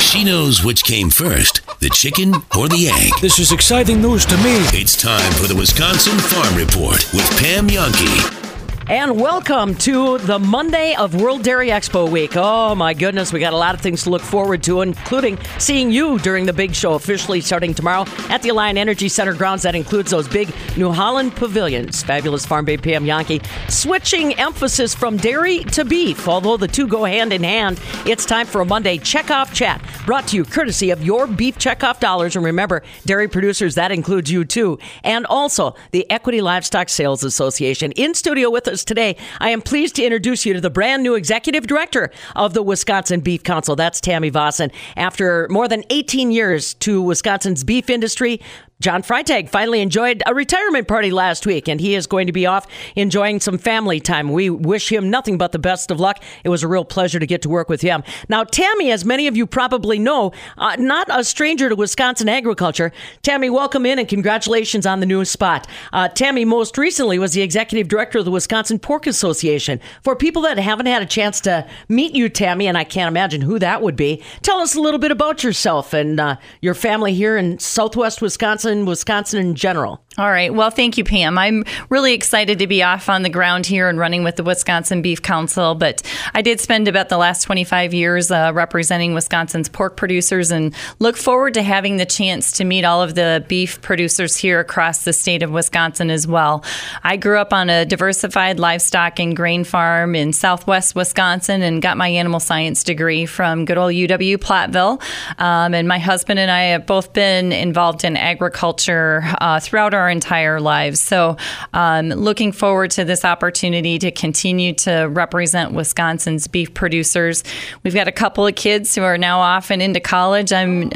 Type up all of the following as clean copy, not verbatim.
She knows which came first, the chicken or the egg. This is exciting news to me. It's time for the Wisconsin Farm Report with Pam Jahnke. And welcome to the Monday of World Dairy Expo Week. Oh my goodness, we got a lot of things to look forward to, including seeing you during the big show officially starting tomorrow at the Alliant Energy Center grounds. That includes those big New Holland pavilions. Fabulous Farm Babe Pam Jahnke. Switching emphasis from dairy to beef. Although the two go hand in hand, it's time for a Monday Checkoff Chat, brought to you courtesy of your Beef Checkoff dollars. And remember, dairy producers, that includes you too. And also the Equity Livestock Sales Association. In studio with us today, I am pleased to introduce you to the brand new executive director of the Wisconsin Beef Council. That's Tammy Vossen. After more than 18 years to Wisconsin's beef industry, John Freitag finally enjoyed a retirement party last week, and he is going to be off enjoying some family time. We wish him nothing but the best of luck. It was a real pleasure to get to work with him. Now, Tammy, as many of you probably know, not a stranger to Wisconsin agriculture. Tammy, welcome in and congratulations on the new spot. Tammy most recently was the executive director of the Wisconsin Pork Association. For people that haven't had a chance to meet you, Tammy, and I can't imagine who that would be, tell us a little bit about yourself and your family here in Southwest Wisconsin in general. All right. Well, thank you, Pam. I'm really excited to be off on the ground here and running with the Wisconsin Beef Council. But I did spend about the last 25 years representing Wisconsin's pork producers and look forward to having the chance to meet all of the beef producers here across the state of Wisconsin as well. I grew up on a diversified livestock and grain farm in Southwest Wisconsin and got my animal science degree from good old UW-Platteville. And my husband and I have both been involved in agriculture throughout our entire lives. So looking forward to this opportunity to continue to represent Wisconsin's beef producers. We've got a couple of kids who are now off and into college. I'm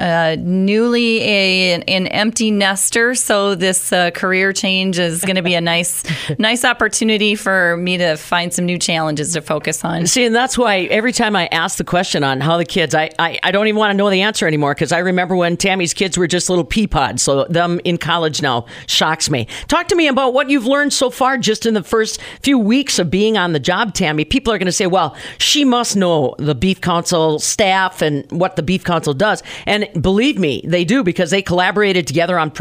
newly an empty nester, so this career change is going to be a nice opportunity for me to find some new challenges to focus on. See, and that's why every time I ask the question on how the kids, I don't even want to know the answer anymore, because I remember when Tammy's kids were just little pea pods, so them in college now shocks me. Talk to me about what you've learned so far just in the first few weeks of being on the job, Tammy. People are going to say, well, she must know the Beef Council staff and what the Beef Council does. And believe me, they do, because they collaborated together on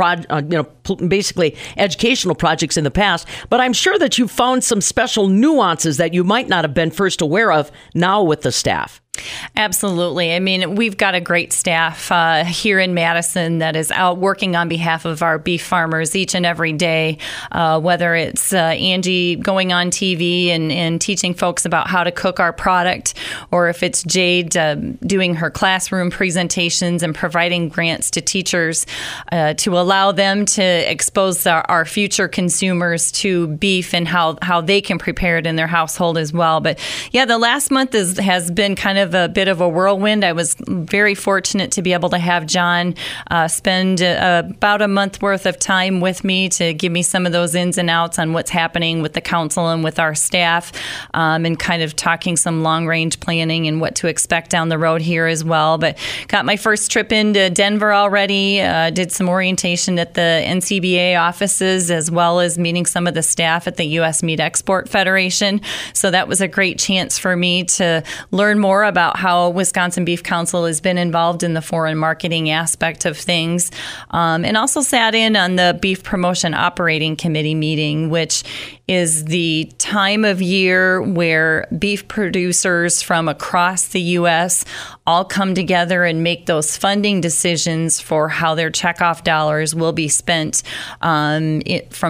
basically educational projects in the past. But I'm sure that you found some special nuances that you might not have been first aware of now with the staff. Absolutely. I mean, we've got a great staff here in Madison that is out working on behalf of our beef farmers each and every day, whether it's Angie going on TV and teaching folks about how to cook our product, or if it's Jade doing her classroom presentations and providing grants to teachers to allow them to expose our future consumers to beef and how they can prepare it in their household as well. But yeah, the last month has been kind of a bit of a whirlwind. I was very fortunate to be able to have John spend about a month worth of time with me to give me some of those ins and outs on what's happening with the council and with our staff, and kind of talking some long-range planning and what to expect down the road here as well. But got my first trip into Denver already, did some orientation at the NCBA offices, as well as meeting some of the staff at the U.S. Meat Export Federation. So that was a great chance for me to learn more about how Wisconsin Beef Council has been involved in the foreign marketing aspect of things, and also sat in on the Beef Promotion Operating Committee meeting, which is the time of year where beef producers from across the U.S. all come together and make those funding decisions for how their checkoff dollars will be spent from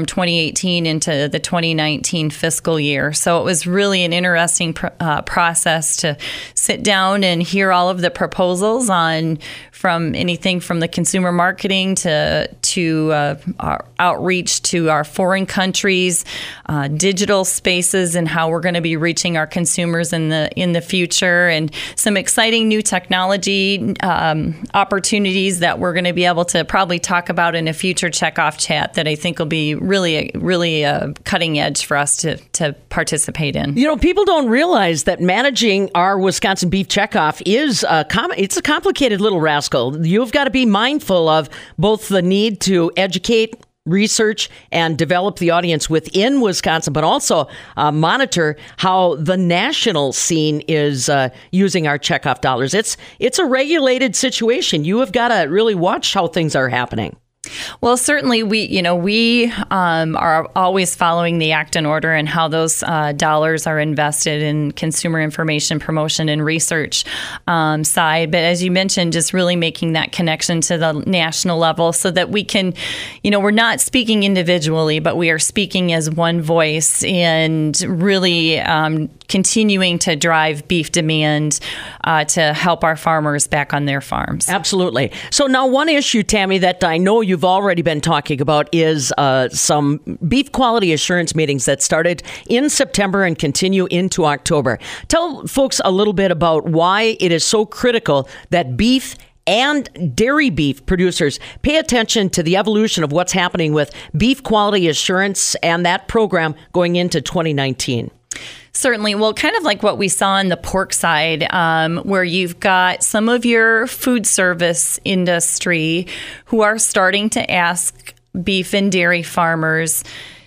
2018 into the 2019 fiscal year. So it was really an interesting process to sit down and hear all of the proposals on from anything from the consumer marketing to our outreach to our foreign countries, digital spaces, and how we're going to be reaching our consumers in the future, and some exciting new technology opportunities that we're going to be able to probably talk about in a future checkoff chat that I think will be really cutting edge for us to participate in. You know, people don't realize that managing our Wisconsin Beef Checkoff is it's a complicated little rascal. You've got to be mindful of both the need to educate research and develop the audience within Wisconsin, but also monitor how the national scene is using our checkoff dollars. It's a regulated situation. You have got to really watch how things are happening. Well, certainly we are always following the act and order and how those dollars are invested in consumer information promotion and research side. But as you mentioned, just really making that connection to the national level so that we can, we're not speaking individually, but we are speaking as one voice and really continuing to drive beef demand to help our farmers back on their farms. Absolutely. So now one issue, Tammy, that I know you've already been talking about is some beef quality assurance meetings that started in September and continue into October. Tell folks a little bit about why it is so critical that beef and dairy beef producers pay attention to the evolution of what's happening with beef quality assurance and that program going into 2019. Certainly. Well, kind of like what we saw on the pork side, where you've got some of your food service industry who are starting to ask beef and dairy farmers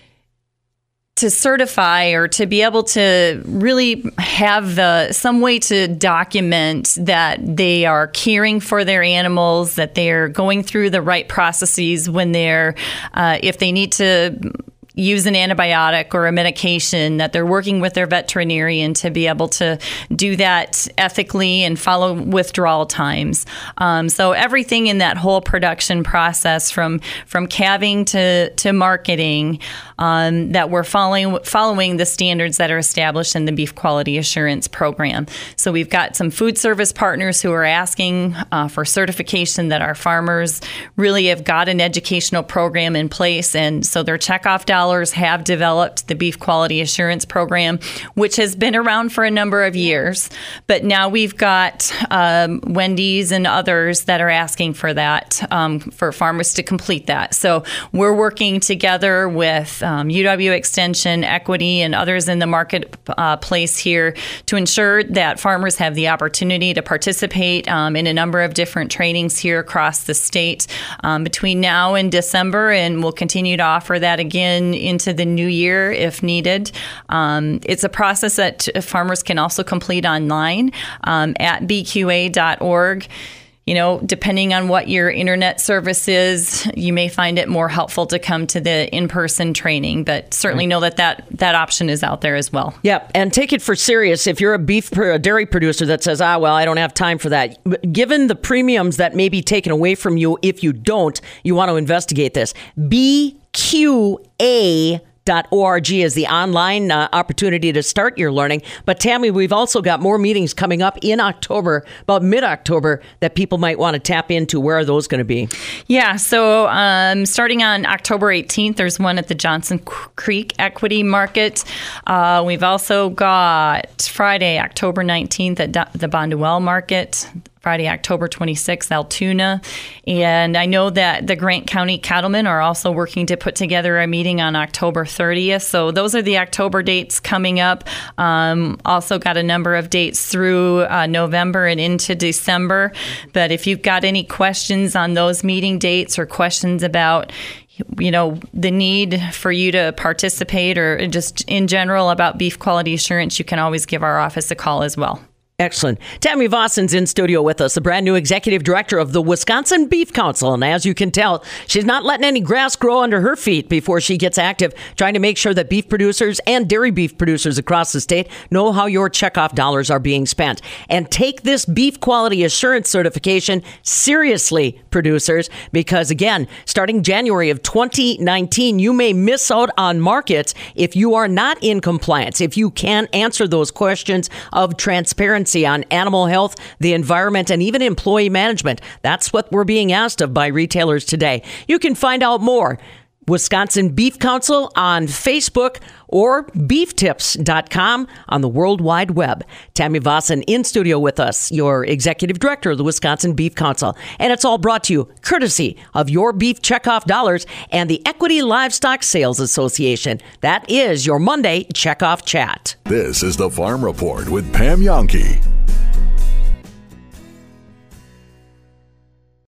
to certify or to be able to really have some way to document that they are caring for their animals, that they're going through the right processes when they're, if they need to use an antibiotic or a medication, that they're working with their veterinarian to be able to do that ethically and follow withdrawal times. So everything in that whole production process from calving to marketing, that we're following the standards that are established in the Beef Quality Assurance Program. So we've got some food service partners who are asking for certification that our farmers really have got an educational program in place, and so their checkoff dollars have developed the Beef Quality Assurance Program, which has been around for a number of years. But now we've got Wendy's and others that are asking for that, for farmers to complete that. So we're working together with UW Extension, Equity, and others in the marketplace here to ensure that farmers have the opportunity to participate in a number of different trainings here across the state between now and December, and we'll continue to offer that again into the new year if needed. It's a process that farmers can also complete online at bqa.org. Depending on what your internet service is, you may find it more helpful to come to the in-person training, but certainly know that option is out there as well. Yep, and take it for serious. If you're a dairy producer that says, I don't have time for that, given the premiums that may be taken away from you if you don't, you want to investigate this. BQA.org is the online opportunity to start your learning. But Tammy, we've also got more meetings coming up in October, about mid-October, that people might want to tap into. Where are those going to be? Yeah, so starting on October 18th, there's one at the Johnson Creek Equity Market. We've also got Friday, October 19th at the Bonduelle Market. Friday, October 26th, Altoona. And I know that the Grant County Cattlemen are also working to put together a meeting on October 30th. So those are the October dates coming up. Also got a number of dates through November and into December. But if you've got any questions on those meeting dates or questions about the need for you to participate or just in general about beef quality assurance, you can always give our office a call as well. Excellent. Tammy Vossen's in studio with us, the brand new executive director of the Wisconsin Beef Council. And as you can tell, she's not letting any grass grow under her feet before she gets active, trying to make sure that beef producers and dairy beef producers across the state know how your checkoff dollars are being spent. And take this beef quality assurance certification seriously, producers, because again, starting January of 2019, you may miss out on markets if you are not in compliance, if you can't answer those questions of transparency on animal health, the environment, and even employee management. That's what we're being asked of by retailers today. You can find out more. Wisconsin Beef Council on Facebook or beeftips.com on the World Wide Web. Tammy Vossen in studio with us, your executive director of the Wisconsin Beef Council. And it's all brought to you courtesy of your beef checkoff dollars and the Equity Livestock Sales Association. That is your Monday checkoff chat. This is the Farm Report with Pam Jahnke.